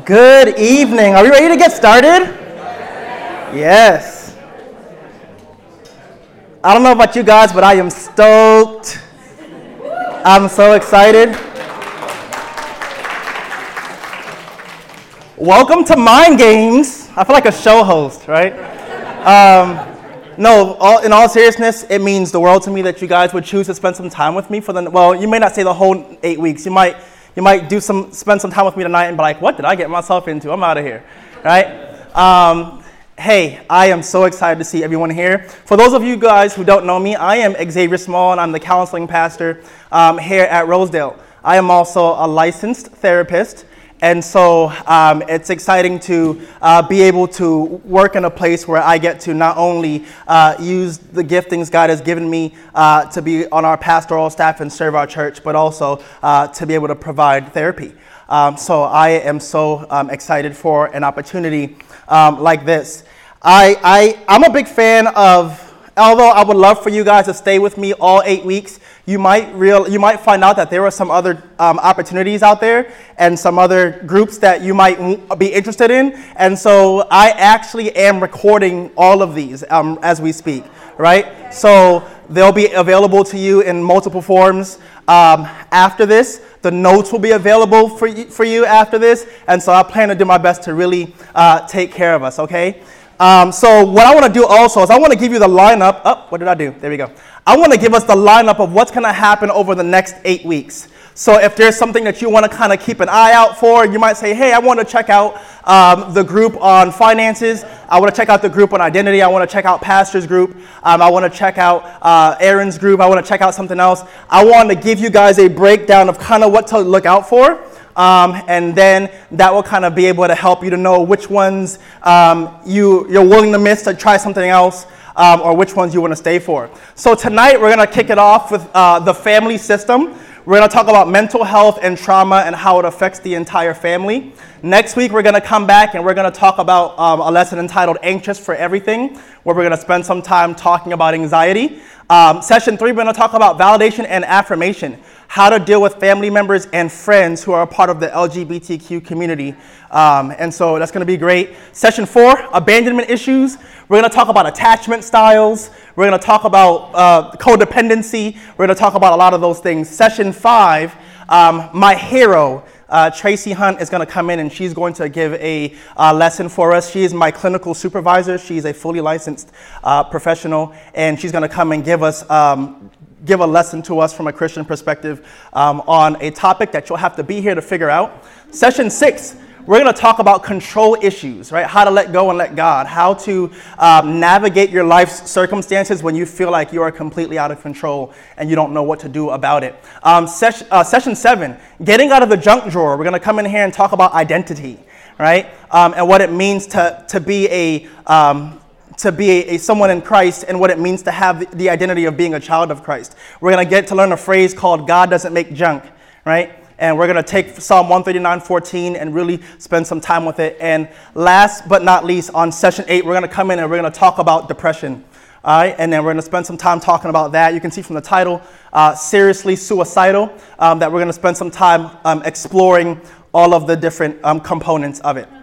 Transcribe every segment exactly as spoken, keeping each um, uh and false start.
Good evening. Are we ready to get started? Yes. I don't know about you guys, but I am stoked. I'm so excited. Welcome to Mind Games. I feel like a show host, right? Um, no, all, in all seriousness, it means the world to me that you guys would choose to spend some time with me for the, well, you may not say the whole eight weeks. You might You might do some, spend some time with me tonight and be like, what did I get myself into? I'm out of here, right? Um, hey, I am so excited to see everyone here. For those of you guys who don't know me, I am Xavier Small, and I'm the counseling pastor um, here at Rosedale. I am also a licensed therapist, and so um, it's exciting to uh, be able to work in a place where I get to not only uh, use the giftings God has given me uh, to be on our pastoral staff and serve our church, but also uh, to be able to provide therapy. Um, so I am so um, excited for an opportunity um, like this. I, I, I'm a big fan of, although I would love for you guys to stay with me all eight weeks, you might real you might find out that there are some other um, opportunities out there and some other groups that you might be interested in. And so I actually am recording all of these um, as we speak, right? So they'll be available to you in multiple forms um, after this. The notes will be available for you, for you after this. And so I plan to do my best to really uh, take care of us, okay? Um, so what I want to do also is I want to give you the lineup. Oh, what did I do? There we go. I want to give us the lineup of what's going to happen over the next eight weeks. So if there's something that you want to kind of keep an eye out for, you might say, hey, I want to check out um, the group on finances. I want to check out the group on identity. I want to check out Pastor's group. Um, I want to check out uh, Aaron's group. I want to check out something else. I want to give you guys a breakdown of kind of what to look out for. Um, and then that will kind of be able to help you to know which ones um, you, you're willing to miss to try something else, um, or which ones you want to stay for. So tonight we're going to kick it off with uh, the family system. We're going to talk about mental health and trauma and how it affects the entire family. Next week we're going to come back and we're going to talk about um, a lesson entitled Anxious for Everything, where we're going to spend some time talking about anxiety. Um, session three, we're going to talk about validation and affirmation, how to deal with family members and friends who are a part of the L G B T Q community. Um, and so that's going to be great. Session four, abandonment issues. We're going to talk about attachment styles. We're going to talk about uh, codependency. We're going to talk about a lot of those things. Session five, um, my hero, Uh, Tracy Hunt, is going to come in and she's going to give a uh, lesson for us. She is my clinical supervisor. She's a fully licensed uh, professional, and she's going to come and give us um, give a lesson to us from a Christian perspective um, on a topic that you'll have to be here to figure out. Session six, we're going to talk about control issues, right? How to let go and let God, how to um, navigate your life's circumstances when you feel like you are completely out of control and you don't know what to do about it. Um, ses- uh, session seven, getting out of the junk drawer. We're going to come in here and talk about identity, right? Um, and what it means to, to be a... Um, to be a, a someone in Christ and what it means to have the, the identity of being a child of Christ. We're going to get to learn a phrase called God doesn't make junk, right? And we're going to take Psalm one thirty-nine fourteen and really spend some time with it. And last but not least, on session eight, we're going to come in and we're going to talk about depression. All right, and then we're going to spend some time talking about that. You can see from the title, uh, Seriously Suicidal, um, that we're going to spend some time um, exploring all of the different um, components of it.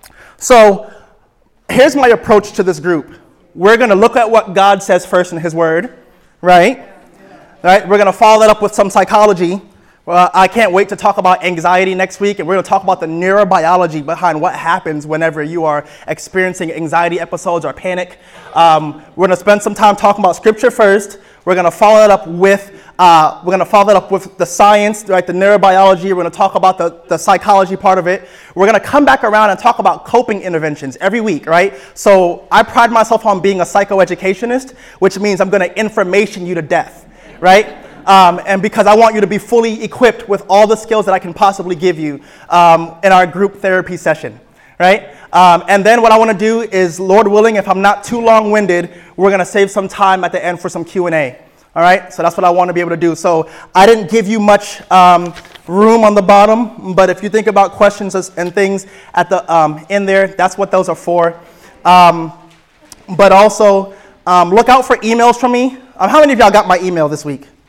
So here's my approach to this group. We're going to look at what God says first in his word, right? Right. We're going to follow that up with some psychology. Well, I can't wait to talk about anxiety next week, and we're going to talk about the neurobiology behind what happens whenever you are experiencing anxiety episodes or panic. Um, we're going to spend some time talking about scripture first. We're going to follow that up with uh, we're going to follow that up with the science, right? The neurobiology. We're going to talk about the, the psychology part of it. We're going to come back around and talk about coping interventions every week, right? So I pride myself on being a psychoeducationist, which means I'm going to information you to death, right? Um, and because I want you to be fully equipped with all the skills that I can possibly give you um, in our group therapy session, right? Um, and then what I want to do is, Lord willing, if I'm not too long-winded, we're going to save some time at the end for some Q and A, all right? So that's what I want to be able to do. So I didn't give you much um, room on the bottom, but if you think about questions and things at the um, in there, that's what those are for. Um, but also, um, look out for emails from me. Um, how many of y'all got my email this week?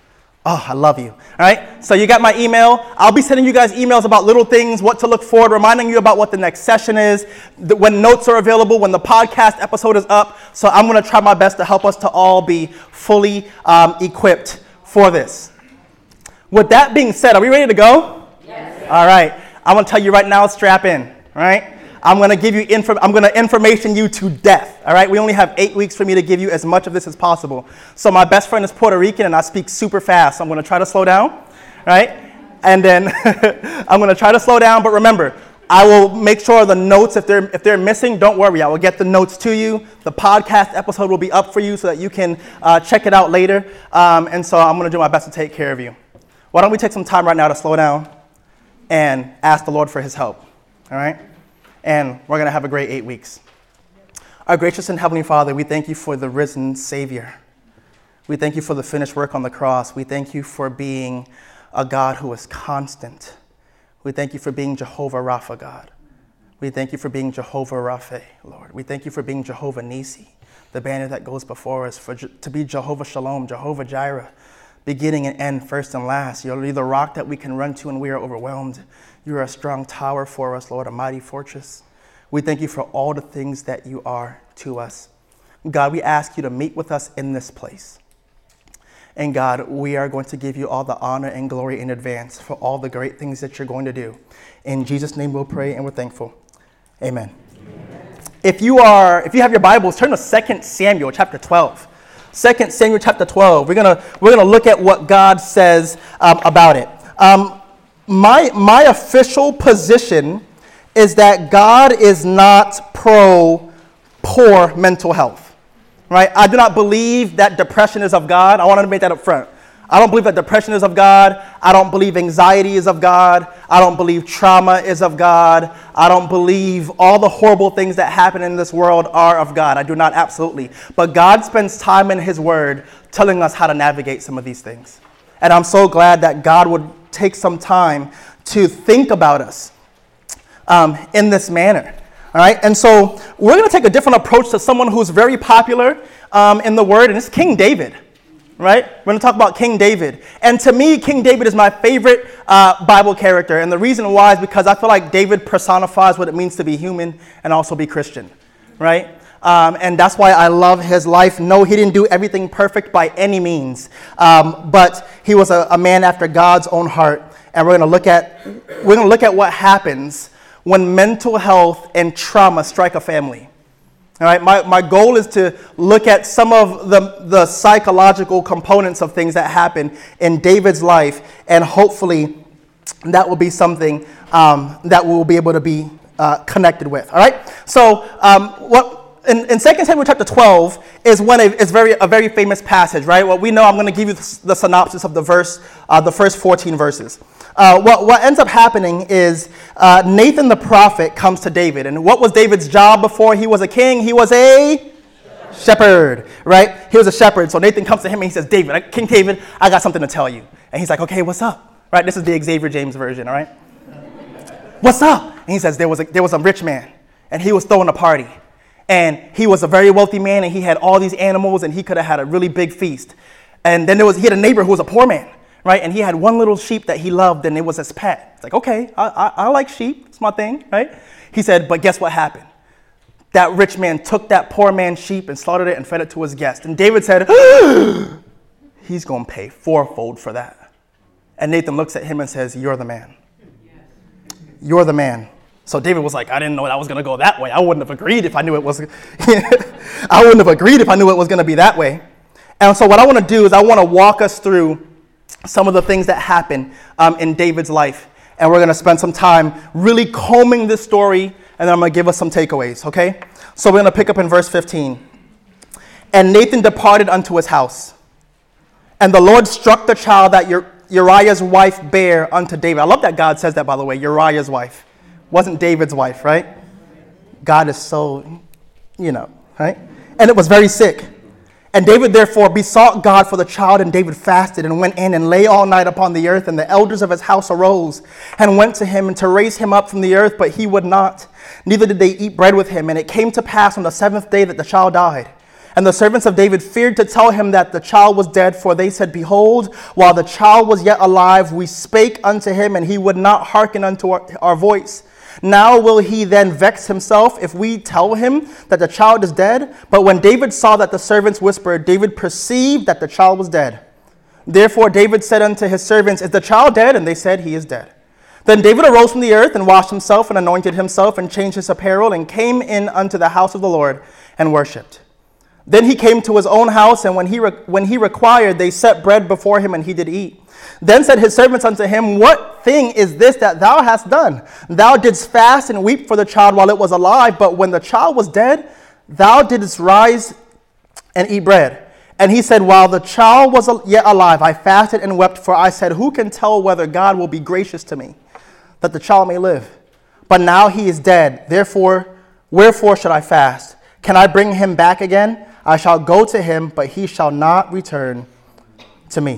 Oh, I love you. All right. So you got my email. I'll be sending you guys emails about little things, what to look forward, reminding you about what the next session is, the, when notes are available, when the podcast episode is up. So I'm going to try my best to help us to all be fully um, equipped for this. With that being said, are we ready to go? Yes. All right. I'm going to tell you right now, strap in. All right. I'm going to give you info. I'm going to information you to death. All right. We only have eight weeks for me to give you as much of this as possible. So my best friend is Puerto Rican, and I speak super fast. So I'm going to try to slow down. All right. And then I'm going to try to slow down. But remember, I will make sure the notes, if they're if they're missing, don't worry. I will get the notes to you. The podcast episode will be up for you so that you can uh, check it out later. Um, and so I'm going to do my best to take care of you. Why don't we take some time right now to slow down and ask the Lord for his help. All right. And we're going to have a great eight weeks. Our gracious and heavenly Father, we thank you for the risen Savior. We thank you for the finished work on the cross. We thank you for being a God who is constant. We thank you for being Jehovah Rapha, God. We thank you for being Jehovah Rapha, Lord. We thank you for being Jehovah Nisi, the banner that goes before us, for to be Jehovah Shalom, Jehovah Jireh, beginning and end, first and last. You're the rock that we can run to when we are overwhelmed. You are a strong tower for us, Lord, a mighty fortress. We thank you for all the things that you are to us. God, we ask you to meet with us in this place. And God, we are going to give you all the honor and glory in advance for all the great things that you're going to do. In Jesus' name we'll pray, and we're thankful. Amen. Amen. If you are, if you have your Bibles, turn to Second Samuel chapter twelve. Second Samuel chapter twelve. We're gonna we're gonna look at what God says um, about it. Um, My my official position is that God is not pro poor mental health, right? I do not believe that depression is of God. I wanted to make that up front. I don't believe that depression is of God. I don't believe anxiety is of God. I don't believe trauma is of God. I don't believe all the horrible things that happen in this world are of God. I do not, absolutely. But God spends time in his word telling us how to navigate some of these things. And I'm so glad that God would take some time to think about us um, in this manner. All right, and so we're going to take a different approach to someone who's very popular um, in the Word, and it's King David. Right? We're going to talk about King David. And to me, King David is my favorite uh, Bible character. And the reason why is because I feel like David personifies what it means to be human and also be Christian. Right? Um, and that's why I love his life. No, he didn't do everything perfect by any means. Um, but he was a, a man after God's own heart. And we're going to look at we're going to look at what happens when mental health and trauma strike a family. All right, my, my goal is to look at some of the, the psychological components of things that happen in David's life, and hopefully that will be something um, that we'll be able to be uh, connected with. All right, so um, what in, in Second Samuel chapter twelve is one of, is very a very famous passage, right? Well, we know I'm going to give you the, the synopsis of the verse, uh, the first fourteen verses. Uh, what, what ends up happening is uh, Nathan the prophet comes to David. And what was David's job before he was a king? He was a shepherd, shepherd right? He was a shepherd. So Nathan comes to him and he says, David, King David, I got something to tell you. And he's like, okay, what's up? Right? This is the Xavier James version, all right? What's up? And he says, there was a, there was a rich man and he was throwing a party. And he was a very wealthy man and he had all these animals and he could have had a really big feast. And then there was he had a neighbor who was a poor man. Right, and he had one little sheep that he loved, and it was his pet. It's like, okay, I, I, I like sheep. It's my thing, right? He said, but guess what happened? That rich man took that poor man's sheep and slaughtered it and fed it to his guest. And David said, he's going to pay fourfold for that. And Nathan looks at him and says, you're the man. You're the man. So David was like, I didn't know that was going to go that way. I wouldn't have agreed if I knew it was. I wouldn't have agreed if I knew it was going to be that way. And so what I want to do is I want to walk us through some of the things that happen um, in David's life. And we're going to spend some time really combing this story, and then I'm going to give us some takeaways, okay? So we're going to pick up in verse fifteen. And Nathan departed unto his house, and the Lord struck the child that Ur- Uriah's wife bare unto David. I love that God says that, by the way, Uriah's wife. Wasn't David's wife, right? God is so, you know, right? And it was very sick. And David therefore besought God for the child, and David fasted and went in and lay all night upon the earth. And the elders of his house arose and went to him and to raise him up from the earth, but he would not. Neither did they eat bread with him. And it came to pass on the seventh day that the child died. And the servants of David feared to tell him that the child was dead, for they said, Behold, while the child was yet alive, we spake unto him, and he would not hearken unto our, our voice. Now will he then vex himself if we tell him that the child is dead? But when David saw that the servants whispered, David perceived that the child was dead. Therefore David said unto his servants, Is the child dead? And they said, He is dead. Then David arose from the earth and washed himself and anointed himself and changed his apparel and came in unto the house of the Lord and worshipped. Then he came to his own house, and when he re- when he required, they set bread before him, and he did eat. Then said his servants unto him, What thing is this that thou hast done? Thou didst fast and weep for the child while it was alive, but when the child was dead, thou didst rise and eat bread. And he said, While the child was yet alive, I fasted and wept, for I said, Who can tell whether God will be gracious to me, that the child may live? But now he is dead. Therefore, wherefore should I fast? Can I bring him back again? I shall go to him, but he shall not return to me.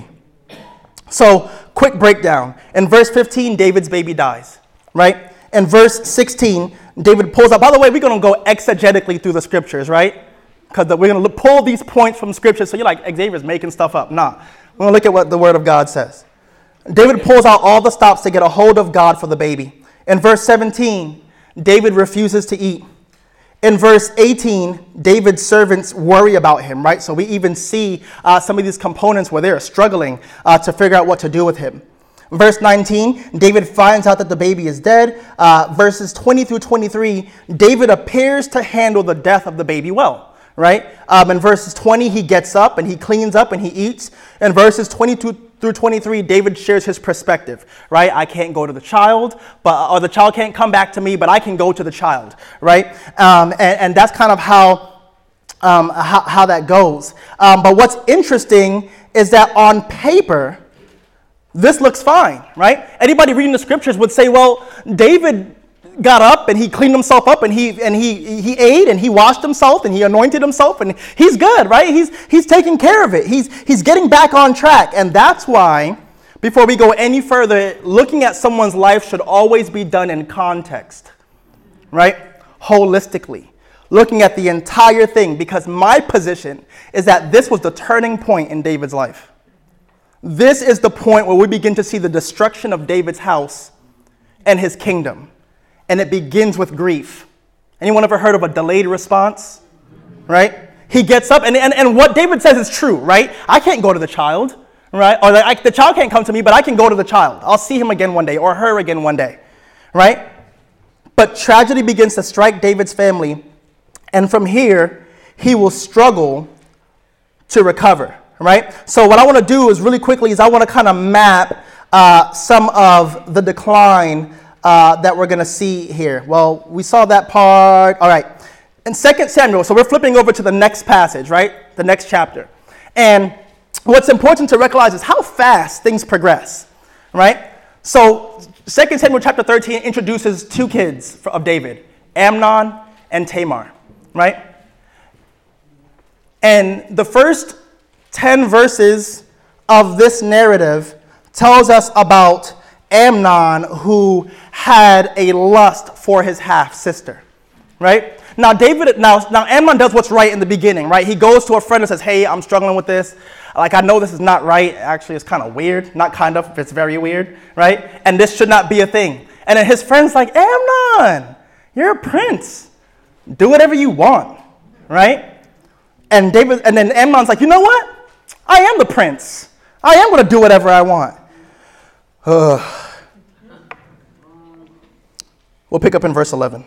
So, quick breakdown. In verse fifteen, David's baby dies, right? In verse sixteen, David pulls up. By the way, we're going to go exegetically through the scriptures, right? Because we're going to pull these points from scripture. So you're like, Xavier's making stuff up. Nah. We're going to look at what the word of God says. David pulls out all the stops to get a hold of God for the baby. In verse seventeen, David refuses to eat. In verse eighteen, David's servants worry about him, right? So we even see uh, some of these components where they're struggling uh, to figure out what to do with him. Verse nineteen, David finds out that the baby is dead. Uh, verses twenty through twenty-three, David appears to handle the death of the baby well, right? Um, in verses twenty, he gets up and he cleans up and he eats. In verses twenty-two through twenty-three, David shares his perspective, right? I can't go to the child, but or the child can't come back to me, but I can go to the child, right? Um, and, and that's kind of how, um, how, how that goes. Um, but what's interesting is that on paper, this looks fine, right? Anybody reading the scriptures would say, well, David got up and he cleaned himself up and he and he he ate and he washed himself and he anointed himself and he's good, right? He's he's taking care of it. He's he's getting back on track. And that's why, before we go any further, looking at someone's life should always be done in context, right? Holistically, looking at the entire thing, because my position is that this was the turning point in David's life. This is the point where we begin to see the destruction of David's house and his kingdom. And it begins with grief. Anyone ever heard of a delayed response? Right? He gets up, and, and, and what David says is true, right? I can't go to the child, right? Or the, I, the child can't come to me, but I can go to the child. I'll see him again one day, or her again one day, right? But tragedy begins to strike David's family, and from here, he will struggle to recover, right? So what I want to do is really quickly is I want to kind of map uh, some of the decline Uh, that we're going to see here. Well, we saw that part. All right. In Second Samuel, so we're flipping over to the next passage, right? The next chapter. And what's important to recognize is how fast things progress, right? So Second Samuel chapter thirteen introduces two kids of David, Amnon and Tamar, right? And the first ten verses of this narrative tells us about Amnon, who had a lust for his half-sister, right? Now, David, now, now Amnon does what's right in the beginning, right? He goes to a friend and says, hey, I'm struggling with this. Like, I know this is not right. Actually, it's kind of weird. Not kind of, it's very weird, right? And this should not be a thing. And then his friend's like, Amnon, you're a prince. Do whatever you want, right? And David, and then Amnon's like, you know what? I am the prince. I am going to do whatever I want. Ugh. We'll pick up in verse eleven.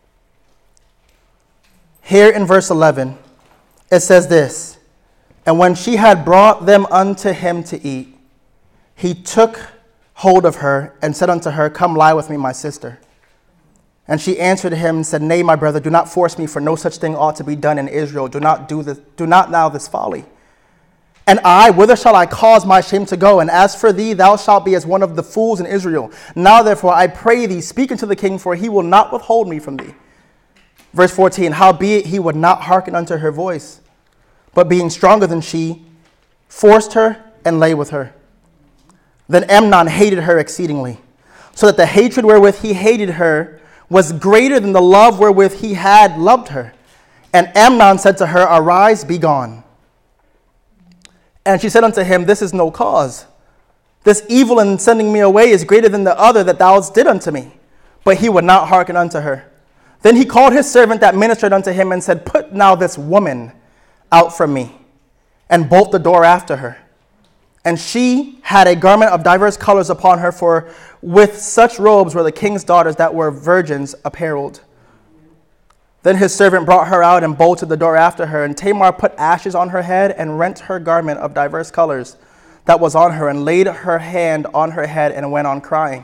Here in verse eleven, it says this, and when she had brought them unto him to eat, he took hold of her and said unto her, come lie with me, my sister. And she answered him and said, nay, my brother, do not force me, for no such thing ought to be done in Israel. Do not do this, do not now this folly. And I, whither shall I cause my shame to go? And as for thee, thou shalt be as one of the fools in Israel. Now therefore, I pray thee, speak unto the king, for he will not withhold me from thee. Verse fourteen, howbeit he would not hearken unto her voice, but being stronger than she, forced her and lay with her. Then Amnon hated her exceedingly, so that the hatred wherewith he hated her was greater than the love wherewith he had loved her. And Amnon said to her, Arise, be gone. And she said unto him, This is no cause. This evil in sending me away is greater than the other that thou did unto me. But he would not hearken unto her. Then he called his servant that ministered unto him and said, Put now this woman out from me, and bolt the door after her. And she had a garment of diverse colors upon her, for with such robes were the king's daughters that were virgins apparelled. Then his servant brought her out and bolted the door after her. And Tamar put ashes on her head and rent her garment of diverse colors that was on her, and laid her hand on her head and went on crying.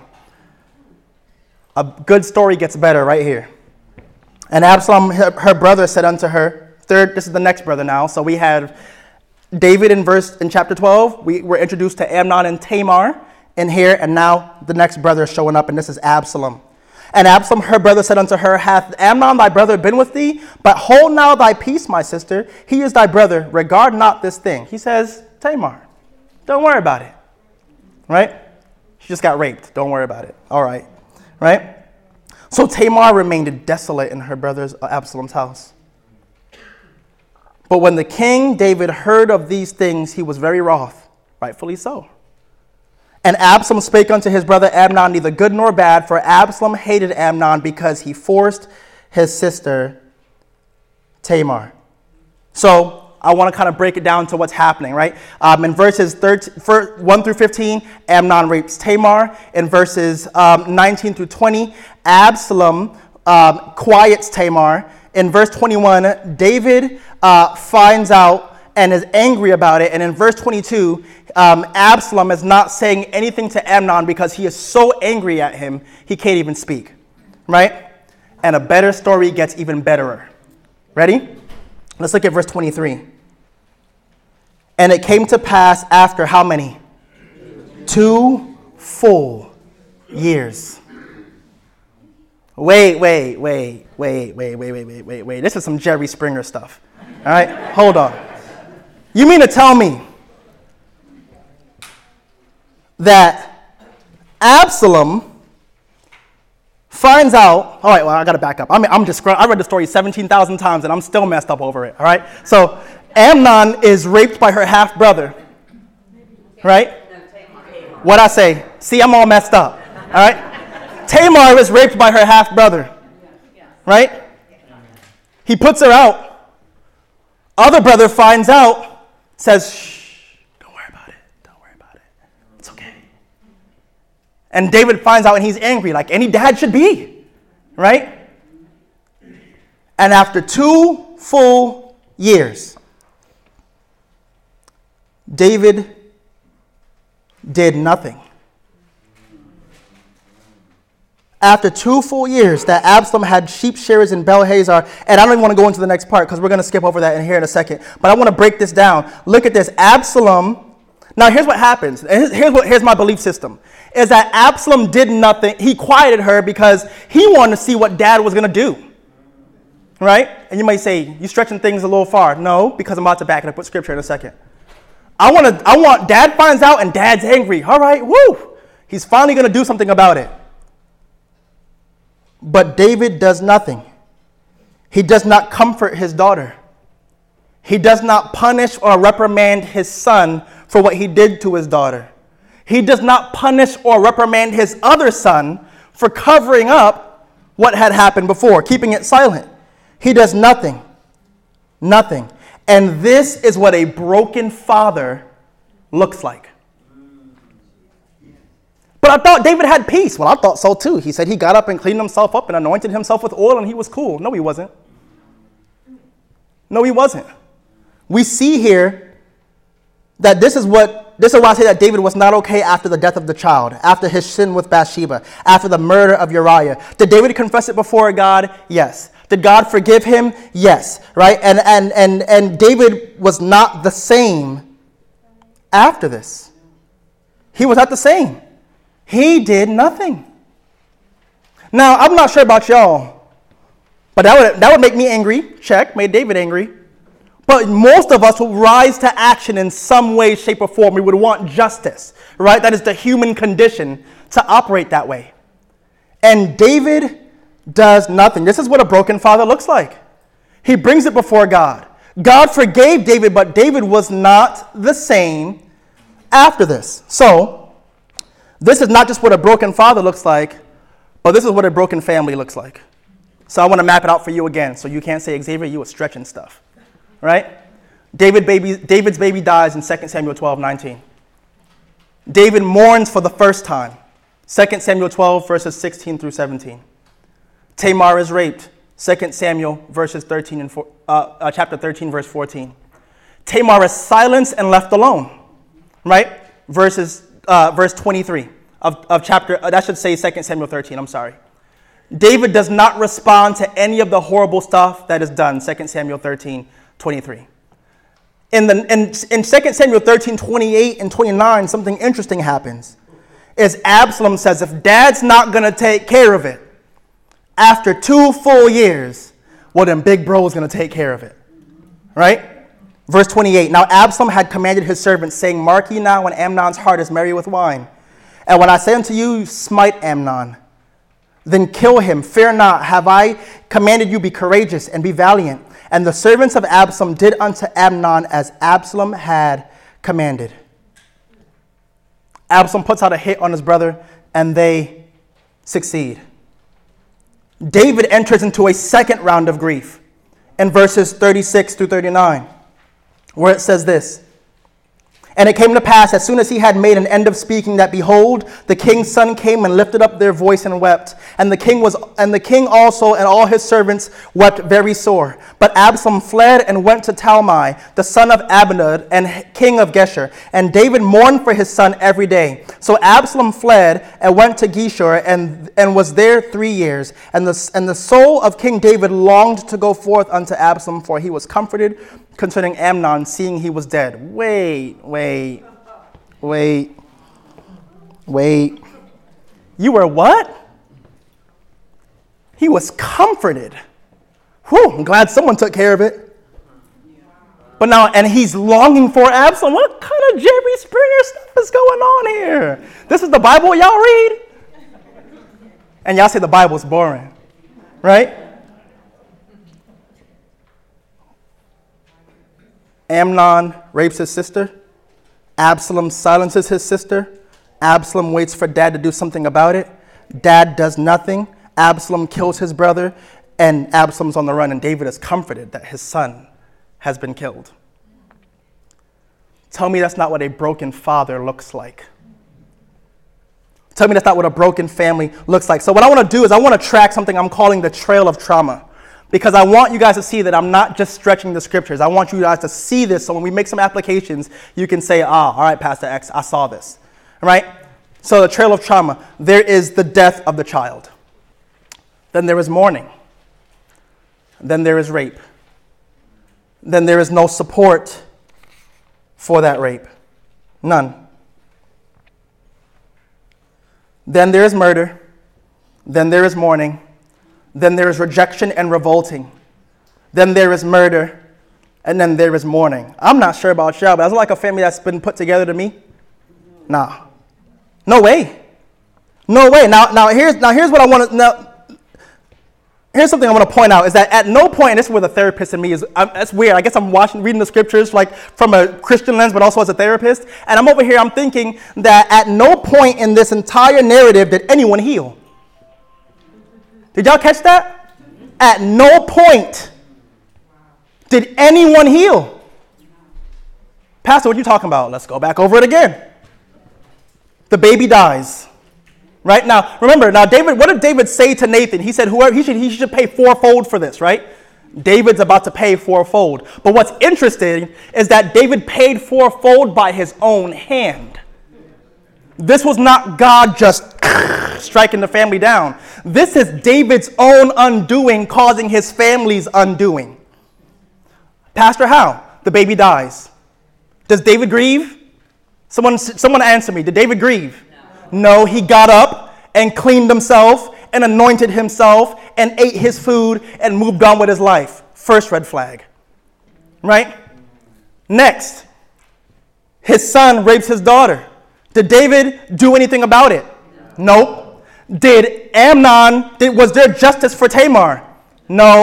A good story gets better right here. And Absalom, her, her brother, said unto her, third, this is the next brother now. So we had David in verse in chapter twelve. We were introduced to Amnon and Tamar in here, and now the next brother is showing up, and this is Absalom. And Absalom, her brother, said unto her, Hath Amnon thy brother been with thee? But hold now thy peace, my sister. He is thy brother. Regard not this thing. He says, Tamar, don't worry about it. Right? She just got raped. Don't worry about it. All right. Right? So Tamar remained desolate in her brother's Absalom's house. But when the king David heard of these things, he was very wroth, rightfully so. And Absalom spake unto his brother Amnon neither good nor bad, for Absalom hated Amnon because he forced his sister Tamar. So I want to kind of break it down to what's happening, right? Um, in verses one through fifteen, Amnon rapes Tamar. In verses um, nineteen through twenty, Absalom um, quiets Tamar. In verse twenty-one, David uh, finds out and is angry about it. And in verse twenty-two, um, Absalom is not saying anything to Amnon because he is so angry at him, he can't even speak, right? And a better story gets even betterer. Ready? Let's look at verse twenty-three. And it came to pass after how many? Two full years. Wait, wait, wait, wait, wait, wait, wait, wait, wait, wait. This is some Jerry Springer stuff. All right, hold on. You mean to tell me that Absalom finds out, all right, well, I got to back up. I mean, I'm just, I read the story seventeen thousand times and I'm still messed up over it, all right? So Amnon is raped by her half-brother, right? What'd I say? See, I'm all messed up, all right? Tamar is raped by her half-brother, right? He puts her out. Other brother finds out, says, shh, don't worry about it, don't worry about it. It's okay. And David finds out and he's angry, like any dad should be, right? And after two full years, David did nothing. After two full years that Absalom had sheep shearers in Bel-Hazar, and I don't even want to go into the next part because we're going to skip over that in here in a second, but I want to break this down. Look at this. Absalom, now here's what happens. Here's, here's, what, here's my belief system, is that Absalom did nothing. He quieted her because he wanted to see what dad was going to do, right? And you might say, you're stretching things a little far. No, because I'm about to back it up with scripture in a second. I want to. I want dad finds out and dad's angry. All right, woo. He's finally going to do something about it. But David does nothing. He does not comfort his daughter. He does not punish or reprimand his son for what he did to his daughter. He does not punish or reprimand his other son for covering up what had happened before, keeping it silent. He does nothing. Nothing. And this is what a broken father looks like. But I thought David had peace. Well, I thought so too. He said he got up and cleaned himself up and anointed himself with oil and he was cool. No, he wasn't. No, he wasn't. We see here that this is what, this is why I say that David was not okay after the death of the child, after his sin with Bathsheba, after the murder of Uriah. Did David confess it before God? Yes. Did God forgive him? Yes. Right? And, and, and, and David was not the same after this. He was not the same. He did nothing. Now, I'm not sure about y'all, but that would, that would make me angry. Check, made David angry. But most of us will rise to action in some way, shape, or form. We would want justice, right? That is the human condition to operate that way. And David does nothing. This is what a broken father looks like. He brings it before God. God forgave David, but David was not the same after this. So, this is not just what a broken father looks like, but this is what a broken family looks like. So I want to map it out for you again, so you can't say, Xavier, you were stretching stuff, right? David baby, David's baby dies in Second Samuel twelve nineteen. David mourns for the first time. Second Samuel twelve, verses sixteen through seventeen. Tamar is raped. Second Samuel verses thirteen and four, uh, uh, chapter thirteen, verse fourteen. Tamar is silenced and left alone, right? Verses, uh, verse twenty-three of, of chapter, uh, that should say Second Samuel thirteen, I'm sorry. David does not respond to any of the horrible stuff that is done, Second Samuel thirteen, twenty-three. In, the, in, in Second Samuel thirteen, twenty-eight and twenty-nine, something interesting happens. Is Absalom says, if dad's not going to take care of it, after two full years, well, then big bro is going to take care of it, right? Verse twenty-eight, now Absalom had commanded his servants, saying, mark ye now when Amnon's heart is merry with wine. And when I say unto you, smite Amnon, then kill him. Fear not, have I commanded you, be courageous and be valiant. And the servants of Absalom did unto Amnon as Absalom had commanded. Absalom puts out a hit on his brother, and they succeed. David enters into a second round of grief in verses thirty-six through thirty-nine, where it says this. And it came to pass, as soon as he had made an end of speaking, that behold, the king's son came and lifted up their voice and wept. And the king was, and the king also and all his servants wept very sore. But Absalom fled and went to Talmai, the son of Abinad, and king of Geshur. And David mourned for his son every day. So Absalom fled and went to Geshur, and, and was there three years. And the, and the soul of King David longed to go forth unto Absalom, for he was comforted concerning Amnon, seeing he was dead. Wait, wait, wait, wait. You were what? He was comforted. Whew, I'm glad someone took care of it. But now, and he's longing for Absalom. What kind of Jerry Springer stuff is going on here? This is the Bible y'all read? And y'all say the Bible's boring, right? Amnon rapes his sister. Absalom silences his sister. Absalom waits for dad to do something about it. Dad does nothing. Absalom kills his brother, and Absalom's on the run, and David is comforted that his son has been killed. Tell me that's not what a broken father looks like. Tell me that's not what a broken family looks like. So what I want to do is I want to track something I'm calling the trail of trauma. Because I want you guys to see that I'm not just stretching the scriptures. I want you guys to see this, so when we make some applications, you can say, ah, all right, Pastor X, I saw this. All right? So the trail of trauma, there is the death of the child. Then there is mourning. Then there is rape. Then there is no support for that rape. None. Then there is murder. Then there is mourning. Then there is rejection and revolting. Then there is murder. And then there is mourning. I'm not sure about y'all, but that's like a family that's been put together to me. Nah. No way. No way. Now, now here's now here's what I want to now. Here's something I want to point out is that at no point, and this is where the therapist in me is, I'm, that's weird. I guess I'm watching, reading the scriptures like from a Christian lens, but also as a therapist. And I'm over here, I'm thinking that at no point in this entire narrative did anyone heal. Did y'all catch that? At no point did anyone heal. Pastor, what are you talking about? Let's go back over it again. The baby dies. Right? Now, remember, now David, what did David say to Nathan? He said whoever he should he should pay fourfold for this, right? David's about to pay fourfold. But what's interesting is that David paid fourfold by his own hand. This was not God just striking the family down. This is David's own undoing, causing his family's undoing. Pastor, how? The baby dies. Does David grieve? Someone, someone answer me. Did David grieve? No, he got up and cleaned himself and anointed himself and ate his food and moved on with his life. First red flag. Right? Next, his son rapes his daughter. Did David do anything about it? No. Nope. Did Amnon, did, was there justice for Tamar? No.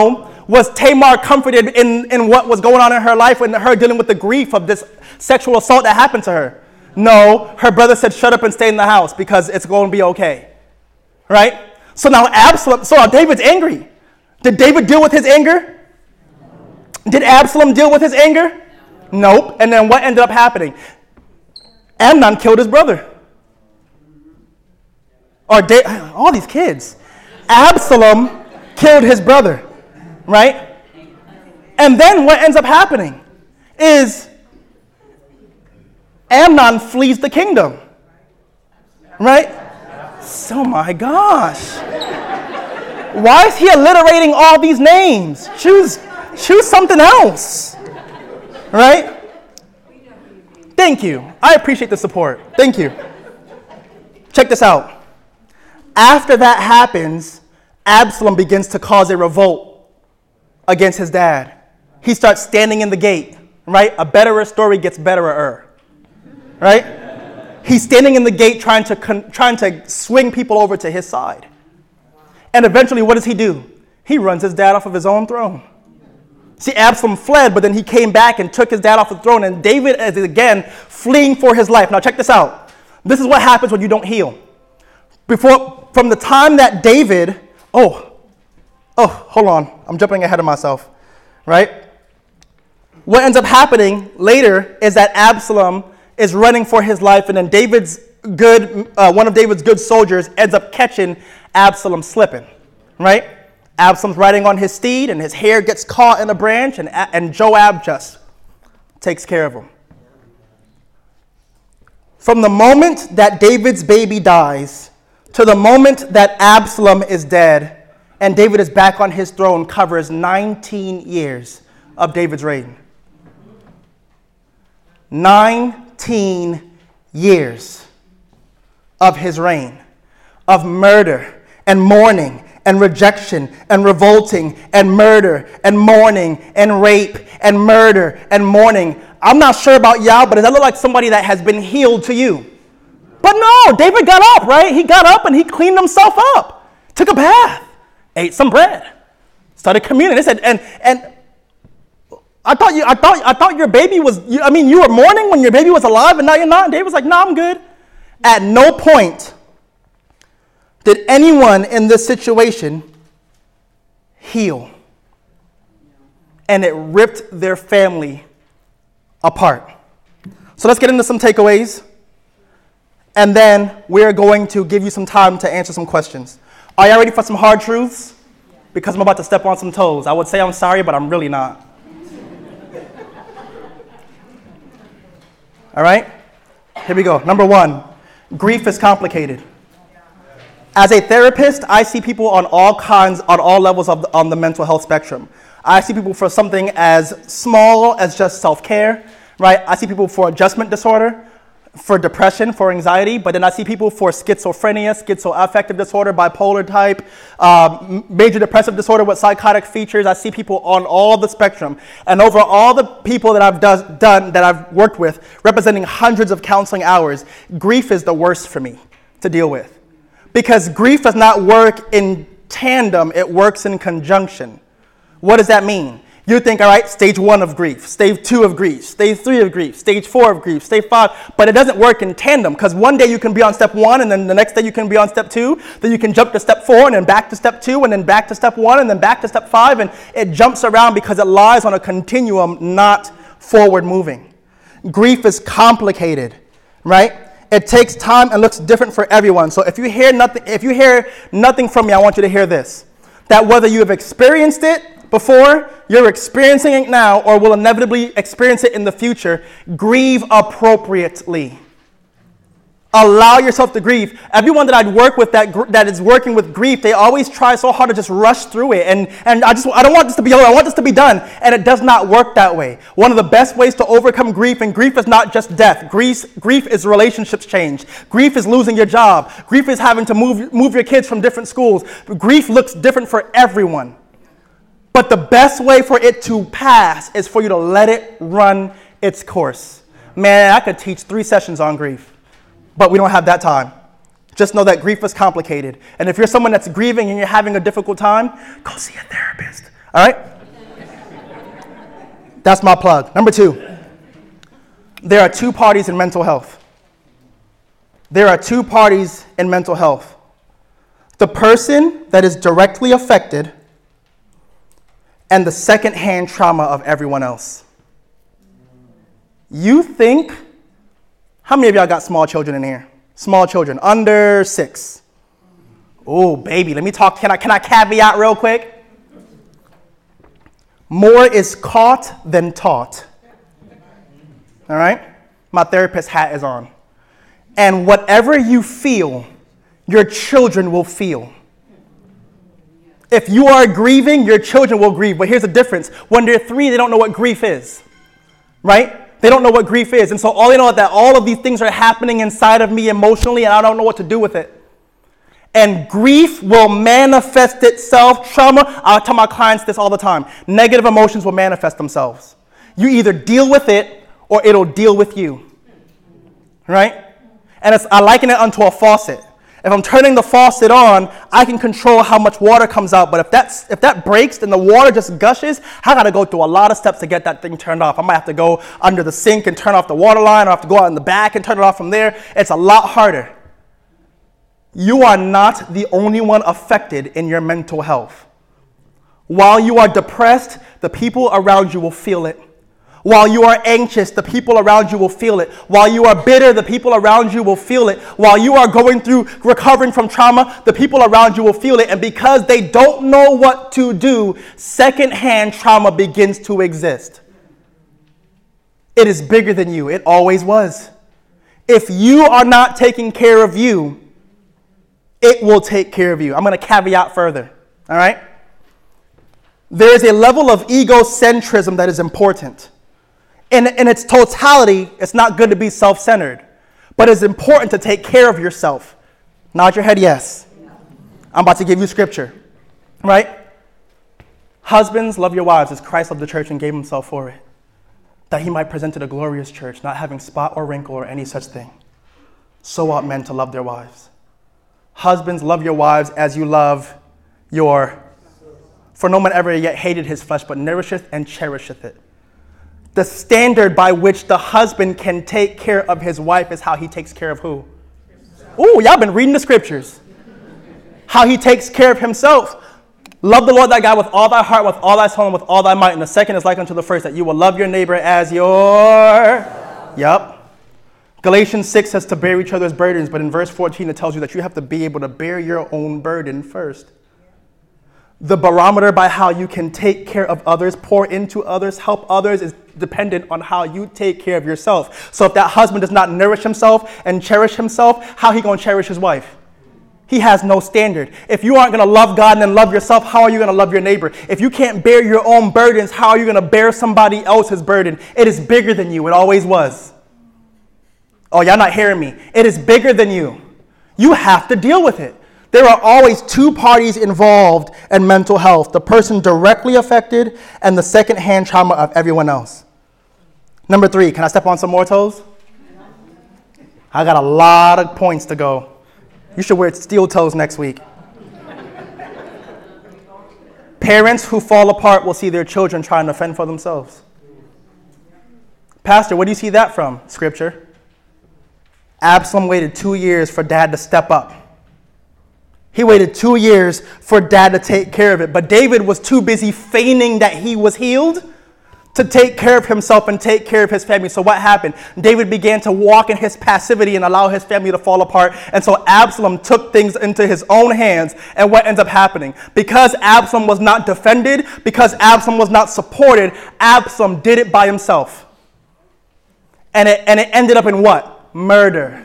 Was Tamar comforted in, in what was going on in her life and her dealing with the grief of this sexual assault that happened to her? No, her brother said, shut up and stay in the house because it's going to be okay, right? So now Absalom, so now David's angry. Did David deal with his anger? Did Absalom deal with his anger? Nope. And then what ended up happening? Amnon killed his brother. Or da- all these kids. Absalom killed his brother, right? And then what ends up happening is Amnon flees the kingdom, right? So my gosh. Why is he alliterating all these names? Choose, choose something else, right? Thank you. I appreciate the support. Thank you. Check this out. After that happens, Absalom begins to cause a revolt against his dad. He starts standing in the gate, right? A betterer story gets betterer, right? He's standing in the gate trying to con- trying to swing people over to his side. And eventually, what does he do? He runs his dad off of his own throne. See, Absalom fled, but then he came back and took his dad off the throne, and David is again fleeing for his life. Now check this out. This is what happens when you don't heal. Before, from the time that David, oh, oh, hold on, I'm jumping ahead of myself, right? What ends up happening later is that Absalom is running for his life, and then David's good, uh, one of David's good soldiers ends up catching Absalom slipping, right? Absalom's riding on his steed, and his hair gets caught in a branch, and, and Joab just takes care of him. From the moment that David's baby dies to the moment that Absalom is dead and David is back on his throne covers nineteen years of David's reign. nineteen years of his reign, of murder and mourning and rejection and revolting and murder and mourning and rape and murder and mourning. I'm not sure about y'all, but does that look like somebody that has been healed to you? But no, David got up, right? He got up and he cleaned himself up, took a bath, ate some bread, started communing. They said, and and I thought you, I thought, I thought your baby was. You, I mean, you were mourning when your baby was alive, and now you're not. And David was like, no, I'm good. At no point did anyone in this situation heal, and it ripped their family apart. So let's get into some takeaways, and then we're going to give you some time to answer some questions. Are y'all ready for some hard truths? Because I'm about to step on some toes. I would say I'm sorry, but I'm really not. All right? Here we go. Number one, grief is complicated. As a therapist, I see people on all kinds, on all levels of the, on the mental health spectrum. I see people for something as small as just self-care, right? I see people for adjustment disorder, for depression, for anxiety, but then I see people for schizophrenia, schizoaffective disorder, bipolar type, uh, major depressive disorder with psychotic features. I see people on all the spectrum. And over all the people that I've does, done, that I've worked with, representing hundreds of counseling hours, grief is the worst for me to deal with. Because grief does not work in tandem, it works in conjunction. What does that mean? You think, all right, stage one of grief, stage two of grief, stage three of grief, stage four of grief, stage five, but it doesn't work in tandem, because one day you can be on step one, and then the next day you can be on step two, then you can jump to step four, and then back to step two, and then back to step one, and then back to step five, and it jumps around because it lies on a continuum, not forward moving. Grief is complicated, right? It takes time and looks different for everyone. So if you hear nothing, if you hear nothing from me, I want you to hear this: that whether you have experienced it before, you're experiencing it now, or will inevitably experience it in the future, grieve appropriately. Allow yourself to grieve. Everyone that I'd work with that gr- that is working with grief, they always try so hard to just rush through it. And, and I just I don't want this to be over. I want this to be done. And it does not work that way. One of the best ways to overcome grief, and grief is not just death. Grief, grief is relationships change. Grief is losing your job. Grief is having to move, move your kids from different schools. Grief looks different for everyone. But the best way for it to pass is for you to let it run its course. Man, I could teach three sessions on grief, but we don't have that time. Just know that grief is complicated. And if you're someone that's grieving and you're having a difficult time, go see a therapist. All right? That's my plug. Number two, there are two parties in mental health. There are two parties in mental health. The person that is directly affected and the secondhand trauma of everyone else. You think, how many of y'all got small children in here? Small children, under six. Oh, baby, let me talk, can I, can I caveat real quick? More is caught than taught. All right? My therapist hat is on. And whatever you feel, your children will feel. If you are grieving, your children will grieve. But here's the difference. When they're three, they don't know what grief is. Right? They don't know what grief is. And so all they know is that all of these things are happening inside of me emotionally, and I don't know what to do with it. And grief will manifest itself. Trauma, I tell my clients this all the time. Negative emotions will manifest themselves. You either deal with it or it'll deal with you. Right? And it's, I liken it unto a faucet. If I'm turning the faucet on, I can control how much water comes out. But if that's if that breaks and the water just gushes, I got to go through a lot of steps to get that thing turned off. I might have to go under the sink and turn off the water line, or I have to go out in the back and turn it off from there. It's a lot harder. You are not the only one affected in your mental health. While you are depressed, the people around you will feel it. While you are anxious, the people around you will feel it. While you are bitter, the people around you will feel it. While you are going through recovering from trauma, the people around you will feel it. And because they don't know what to do, secondhand trauma begins to exist. It is bigger than you. It always was. If you are not taking care of you, it will take care of you. I'm going to caveat further. All right? There is a level of egocentrism that is important. In, in its totality, it's not good to be self-centered, but it's important to take care of yourself. Nod your head, yes. I'm about to give you scripture, right? Husbands, love your wives as Christ loved the church and gave himself for it, that he might present it a glorious church, not having spot or wrinkle or any such thing. So ought men to love their wives. Husbands, love your wives as you love your... For no man ever yet hated his flesh, but nourisheth and cherisheth it. The standard by which the husband can take care of his wife is how he takes care of who? Ooh, y'all been reading the scriptures. How he takes care of himself. Love the Lord thy God with all thy heart, with all thy soul, and with all thy might. And the second is like unto the first, that you will love your neighbor as your... Yep. Galatians six says to bear each other's burdens, but in verse fourteen it tells you that you have to be able to bear your own burden first. The barometer by how you can take care of others, pour into others, help others is dependent on how you take care of yourself. So if that husband does not nourish himself and cherish himself, how he going to cherish his wife? He has no standard. If you aren't going to love God and then love yourself, how are you going to love your neighbor? If you can't bear your own burdens, how are you going to bear somebody else's burden? It is bigger than you. It always was. Oh, y'all not hearing me. It is bigger than you. You have to deal with it. There are always two parties involved in mental health, the person directly affected and the second-hand trauma of everyone else. Number three, can I step on some more toes? I got a lot of points to go. You should wear steel toes next week. Parents who fall apart will see their children trying to fend for themselves. Pastor, where do you see that from? Scripture. Absalom waited two years for dad to step up. He waited two years for dad to take care of it. But David was too busy feigning that he was healed to take care of himself and take care of his family. So what happened? David began to walk in his passivity and allow his family to fall apart. And so Absalom took things into his own hands. And what ends up happening? Because Absalom was not defended, because Absalom was not supported, Absalom did it by himself. And it, and it ended up in what? Murder.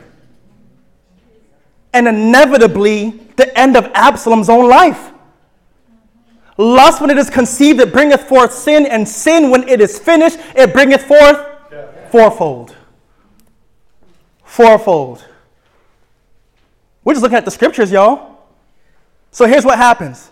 And inevitably, the end of Absalom's own life. Lust, when it is conceived, it bringeth forth sin, and sin, when it is finished, it bringeth forth yeah. fourfold. Fourfold. We're just looking at the scriptures, y'all. So here's what happens.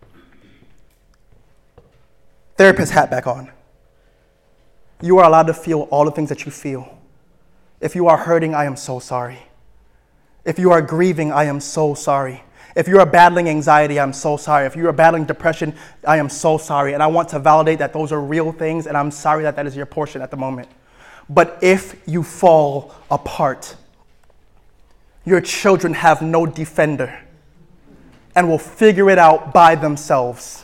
Therapist hat back on. You are allowed to feel all the things that you feel. If you are hurting, I am so sorry. If you are grieving, I am so sorry. If you are battling anxiety, I'm so sorry. If you are battling depression, I am so sorry. And I want to validate that those are real things, and I'm sorry that that is your portion at the moment. But if you fall apart, your children have no defender and will figure it out by themselves.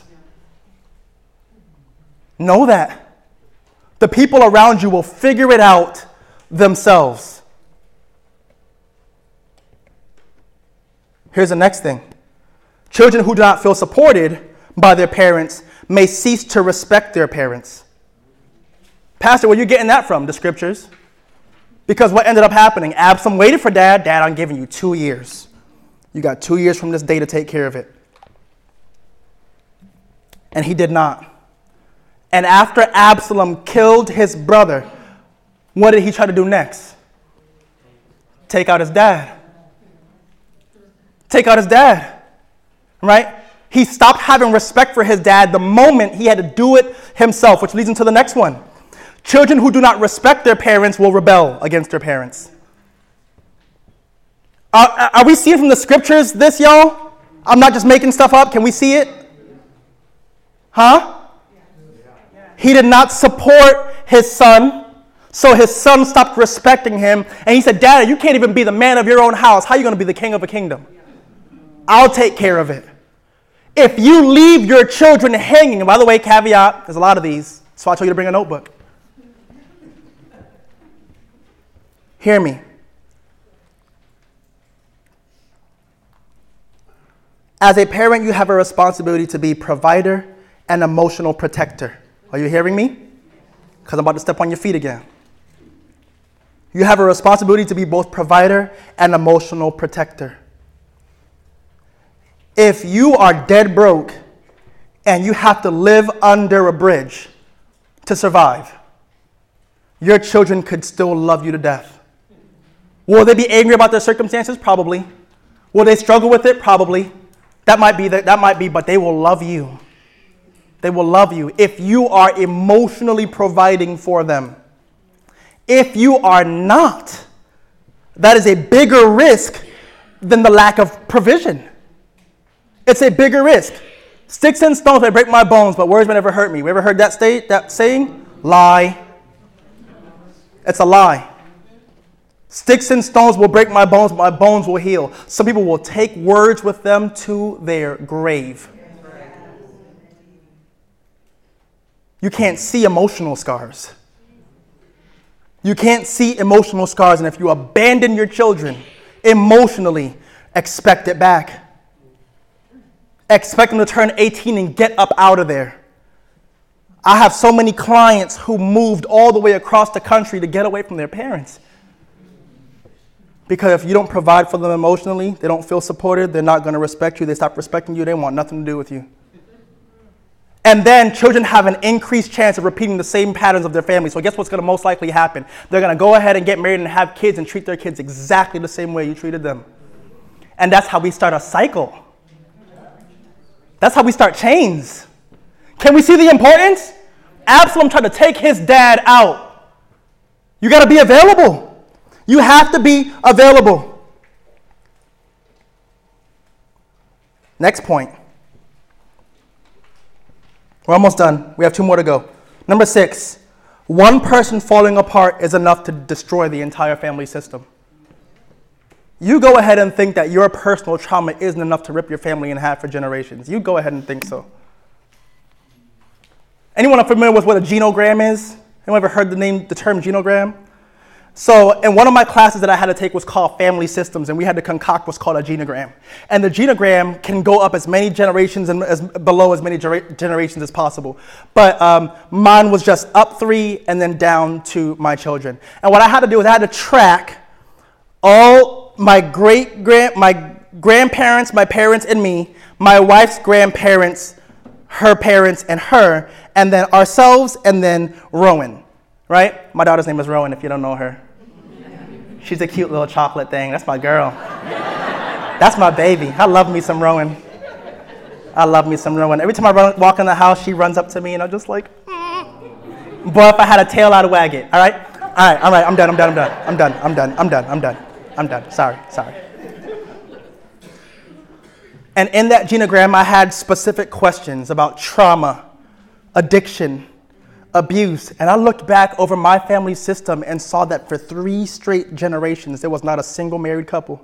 Know that. The people around you will figure it out themselves. Here's the next thing. Children who do not feel supported by their parents may cease to respect their parents. Pastor, where are you getting that from? The scriptures. Because what ended up happening? Absalom waited for dad. Dad, I'm giving you two years. You got two years from this day to take care of it. And he did not. And after Absalom killed his brother, what did he try to do next? Take out his dad. Take out his dad, right? He stopped having respect for his dad the moment he had to do it himself, which leads into the next one. Children who do not respect their parents will rebel against their parents. Uh, are we seeing from the scriptures this, y'all? I'm not just making stuff up. Can we see it? Huh? He did not support his son, so his son stopped respecting him. And he said, Dad, you can't even be the man of your own house. How are you going to be the king of a kingdom? I'll take care of it. If you leave your children hanging, and by the way, caveat, there's a lot of these, so I told you to bring a notebook. Hear me. As a parent, you have a responsibility to be provider and emotional protector. Are you hearing me? Because I'm about to step on your feet again. You have a responsibility to be both provider and emotional protector. If you are dead broke and you have to live under a bridge to survive, your children could still love you to death. Will they be angry about their circumstances? Probably. Will they struggle with it? Probably. That might be, the, that might be, but they will love you. They will love you if you are emotionally providing for them. If you are not, that is a bigger risk than the lack of provision. It's a bigger risk. Sticks and stones may break my bones, but words may never hurt me. We ever heard that state, that saying? Lie. It's a lie. Sticks and stones will break my bones, but my bones will heal. Some people will take words with them to their grave. You can't see emotional scars. You can't see emotional scars, and if you abandon your children emotionally, expect it back. Expect them to turn eighteen and get up out of there. I have so many clients who moved all the way across the country to get away from their parents. Because if you don't provide for them emotionally, they don't feel supported, they're not going to respect you, they stop respecting you, they want nothing to do with you. And then children have an increased chance of repeating the same patterns of their family. So guess what's going to most likely happen? They're going to go ahead and get married and have kids and treat their kids exactly the same way you treated them. And that's how we start a cycle. That's how we start chains. Can we see the importance? Absalom tried to take his dad out. You got to be available. You have to be available. Next point. We're almost done. We have two more to go. Number six, one person falling apart is enough to destroy the entire family system. You go ahead and think that your personal trauma isn't enough to rip your family in half for generations. You go ahead and think so. Anyone familiar with what a genogram is? Anyone ever heard the name, the term genogram? So in one of my classes that I had to take was called Family Systems, and we had to concoct what's called a genogram. And the genogram can go up as many generations and as below as many gera- generations as possible. But um, mine was just up three and then down to my children. And what I had to do was I had to track all my great grand, my grandparents, my parents, and me, my wife's grandparents, her parents, and her, and then ourselves, and then Rowan, right? My daughter's name is Rowan, if you don't know her. She's a cute little chocolate thing. That's my girl. That's my baby. I love me some Rowan. I love me some Rowan. Every time I run, walk in the house, she runs up to me, and I'm just like, mm. Boy, if I had a tail, I'd wag it. All right? All right, all right. I'm done, I'm done, I'm done. I'm done, I'm done, I'm done, I'm done. I'm done. Sorry, sorry. And in that genogram, I had specific questions about trauma, addiction, abuse. And I looked back over my family system and saw that for three straight generations, there was not a single married couple.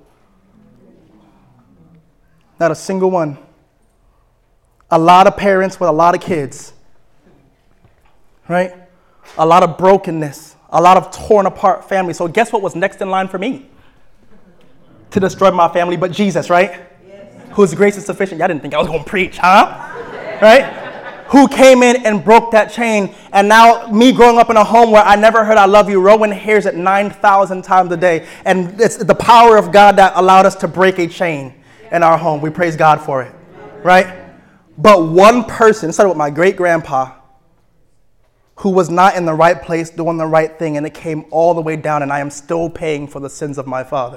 Not a single one. A lot of parents with a lot of kids. Right? A lot of brokenness. A lot of torn apart families. So guess what was next in line for me? To destroy my family, but Jesus, right? Yes. Whose grace is sufficient. Y'all didn't think I was going to preach, huh? Right? Who came in and broke that chain. And now me growing up in a home where I never heard I love you, Rowan hears it nine thousand times a day. And it's the power of God that allowed us to break a chain in our home. We praise God for it, right? But one person, started with my great-grandpa, who was not in the right place doing the right thing, and it came all the way down, and I am still paying for the sins of my father.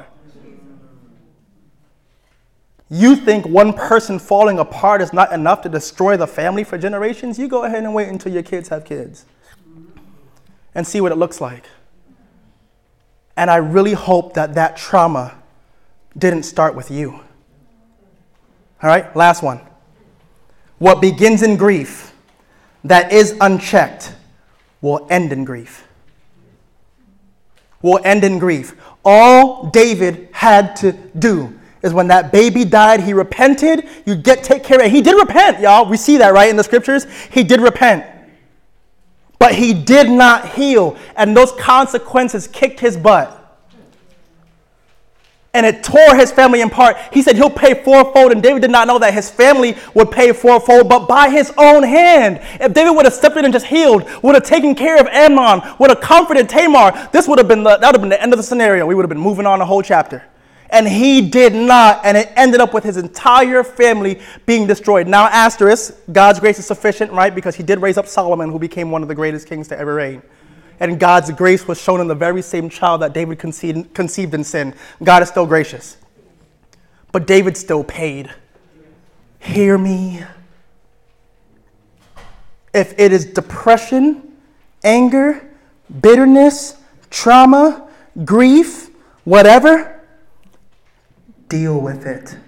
You think one person falling apart is not enough to destroy the family for generations? You go ahead and wait until your kids have kids and see what it looks like. And I really hope that that trauma didn't start with you. All right, last one. What begins in grief that is unchecked will end in grief. Will end in grief. All David had to do is when that baby died, he repented. You get take care of it. He did repent, y'all. We see that, right, in the scriptures. He did repent. But he did not heal. And those consequences kicked his butt. And it tore his family apart. He said he'll pay fourfold, and David did not know that his family would pay fourfold, but by his own hand. If David would have stepped in and just healed, would have taken care of Amnon, would have comforted Tamar, this would have been the, that would have been the end of the scenario. We would have been moving on a whole chapter. And he did not, and it ended up with his entire family being destroyed. Now, asterisk, God's grace is sufficient, right? Because he did raise up Solomon, who became one of the greatest kings to ever reign. And God's grace was shown in the very same child that David conceived, conceived in sin. God is still gracious. But David still paid. Hear me. If it is depression, anger, bitterness, trauma, grief, whatever, deal with it.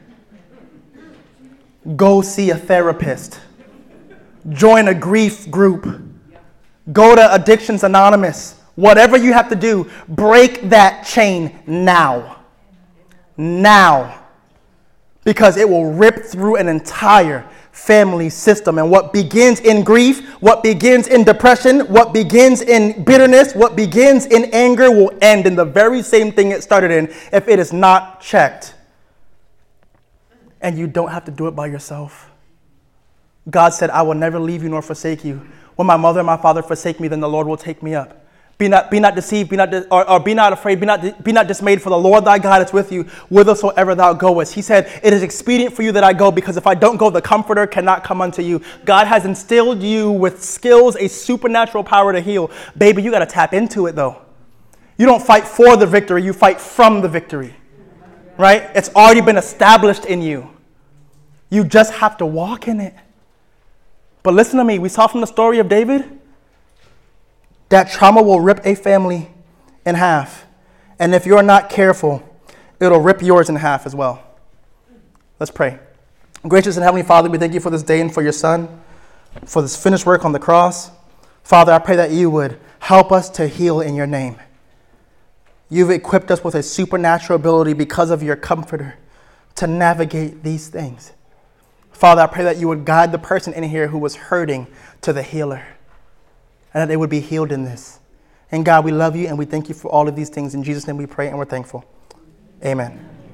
Go see a therapist. Join a grief group. Go to Addictions Anonymous. Whatever you have to do, break that chain now. Now. Because it will rip through an entire family system. And what begins in grief, what begins in depression, what begins in bitterness, what begins in anger will end in the very same thing it started in if it is not checked. And you don't have to do it by yourself. God said, I will never leave you nor forsake you. When my mother and my father forsake me, then the Lord will take me up. Be not, be not deceived, be not, di- or, or be not afraid, be not, be not dismayed, for the Lord thy God is with you, whithersoever thou goest. He said, it is expedient for you that I go, because if I don't go, the Comforter cannot come unto you. God has instilled you with skills, a supernatural power to heal. Baby, you got to tap into it, though. You don't fight for the victory, you fight from the victory. Right? It's already been established in you. You just have to walk in it. But listen to me, we saw from the story of David that trauma will rip a family in half. And if you're not careful, it'll rip yours in half as well. Let's pray. Gracious and Heavenly Father, we thank you for this day and for your Son, for this finished work on the cross. Father, I pray that you would help us to heal in your name. You've equipped us with a supernatural ability because of your Comforter to navigate these things. Father, I pray that you would guide the person in here who was hurting to the healer, and that they would be healed in this. And God, we love you and we thank you for all of these things. In Jesus' name we pray and we're thankful. Amen.